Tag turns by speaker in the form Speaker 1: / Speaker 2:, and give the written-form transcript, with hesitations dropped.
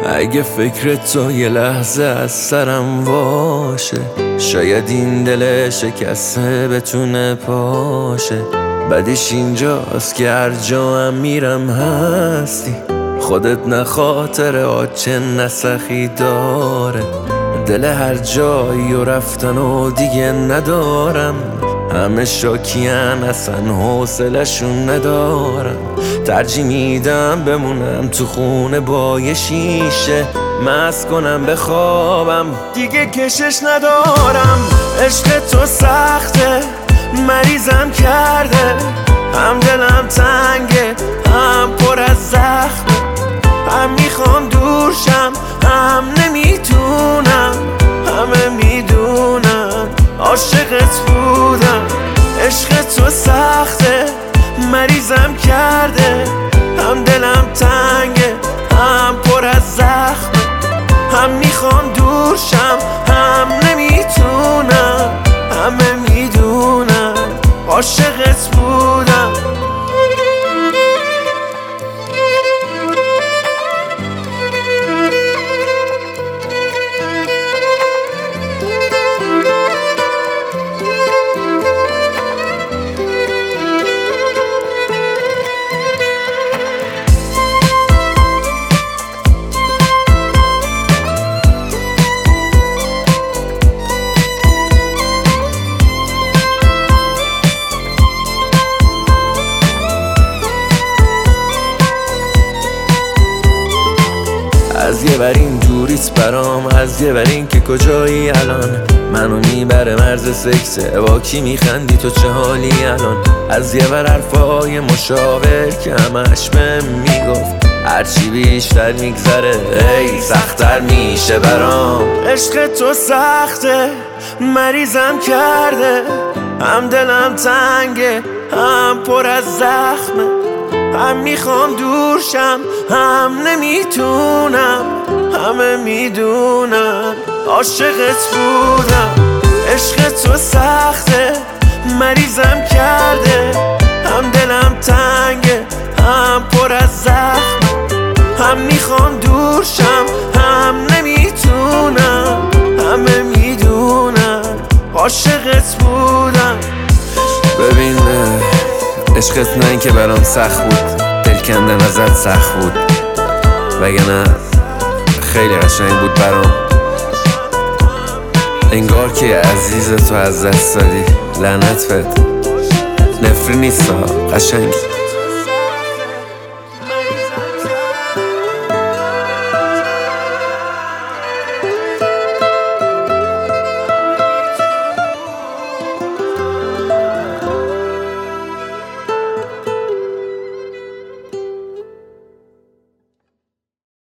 Speaker 1: اگه فکر تو یه لحظه از سرم باشه، شاید این دل شکسته بتونه پاشه. بعدش اینجاست که هر جا هم میرم هستی، خودت نه خاطر آچه نسخی داره. دل هر جایی و رفتن و دیگه ندارم، همه شاکیان اصلا حوصله‌شون ندارم. ترجیح میدم بمونم تو خونه با یه شیشه، مست کنم بخوابم دیگه کشش ندارم. عشق تو سخته مریضم کرده، هم دلم تنگه هم پر از زخمه. هم میخوام دورشم هم نمیتونم، همه میدونم عاشقت بودم. عشق تو سخته مریضم کرده، هم دلم تنگه هم پر از زخمه. هم میخوام دورشم هم نمیتونم، همه میدونم عاشقت بودم. از یه ور این دوریت برام، از یه ور این که کجایی الان. منو میبره مرز سکسه، با کی میخندی تو چه حالی الان. از یه ور حرفای مشاور که همش بهم میگفت، هرچی بیشتر میگذره ای سخت‌تر میشه برام. عشق تو سخته مریضم کرده، هم دلم تنگه هم پر از زخمه. هم میخوام دورشم هم نمیتونم، همه میدونم عاشقت بودم. عشق تو سخته مریضم کرده، هم دلم تنگه هم پر از زخم. هم میخوام دورشم هم نمیتونم، همه میدونم عاشقت بودم.
Speaker 2: ببین عشقت نه این که برام سخت بود، دل کندن ازت سخت بود، وگرنه خیلی قشنگ بود برام. انگار که عزیز تو از دست دادی، لعنت بهت. نفری نیست قشنگ.